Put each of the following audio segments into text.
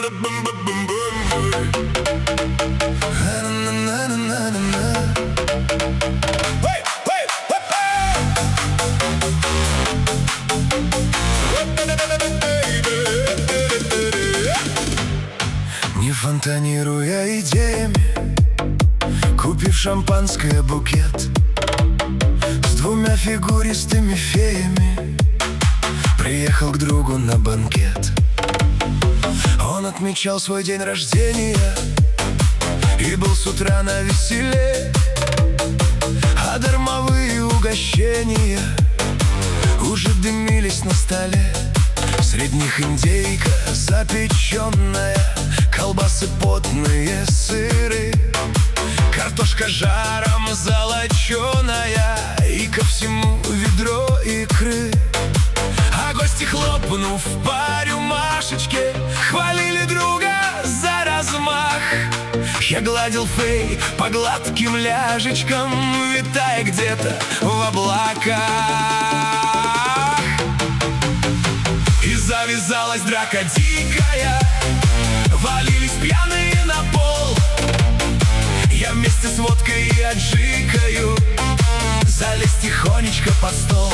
Не фонтанируя идеями, купив шампанское букет с двумя фигуристыми феями, приехал к другу на банкет. Он отмечал свой день рождения и был с утра навеселе, а дармовые угощения уже дымились на столе. Среди них индейка запеченная, колбасы потные, сыры, картошка жаром золоченая и ко всему ведро икры. А гости, хлопнув по рюмашечке, хвалили друга за размах. Я гладил фей по гладким ляжечкам, витая где-то в облаках. И завязалась драка дикая, валились пьяные на пол. Я вместе с водкой и аджикою залез тихонечко под стол.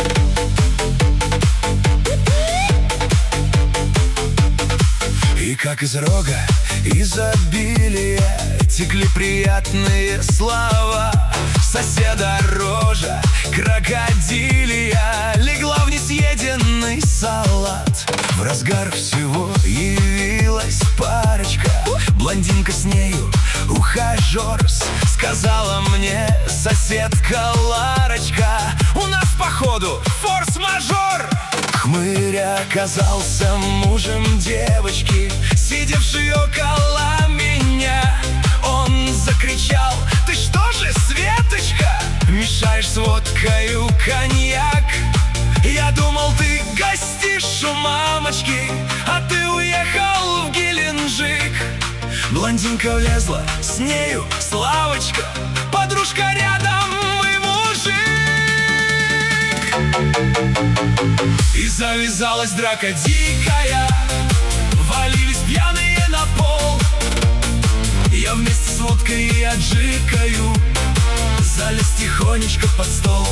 И как из рога изобилия текли приятные слова. Соседа рожа крокодилия легла в несъеденный салат. В разгар всего явилась парочка, блондинка с нею ухажерс. Сказала мне соседка Ларочка: у нас походу форс-мажор. Хмырь оказался мужем девочки, сидевшей около меня. Он закричал: ты что же, Светочка, мешаешь с водкою коньяк? Я думал, ты гостишь у мамочки, а ты уехал в Геленджик. Блондинка влезла, с нею Славочка, подружка рядом и мужик. И завязалась драка дикая, валились пьяные на пол. Я вместе с водкой и аджикою залез тихонечко под стол.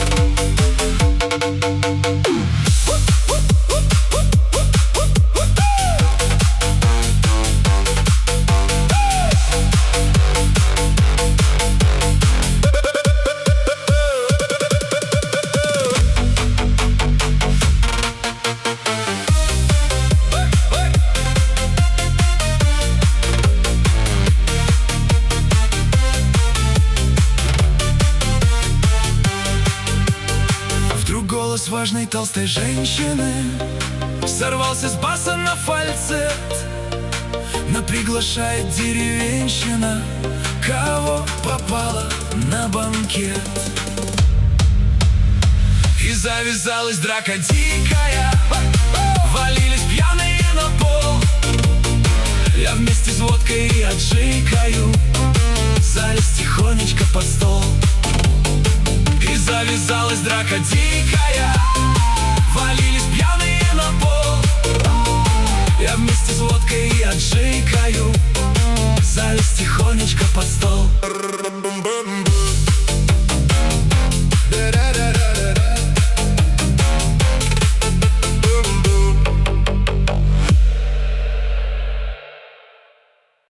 Голос важной толстой женщины сорвался с баса на фальцет. Но приглашает деревенщина, кого попало на банкет. И завязалась драка дикая, валились пьяные на пол. Я вместе с водкой и аджикою залез тихонечко под стол. И завязалась драка дикая, валились пьяные на пол. Я вместе с водкой и аджикою залез тихонечко под стол.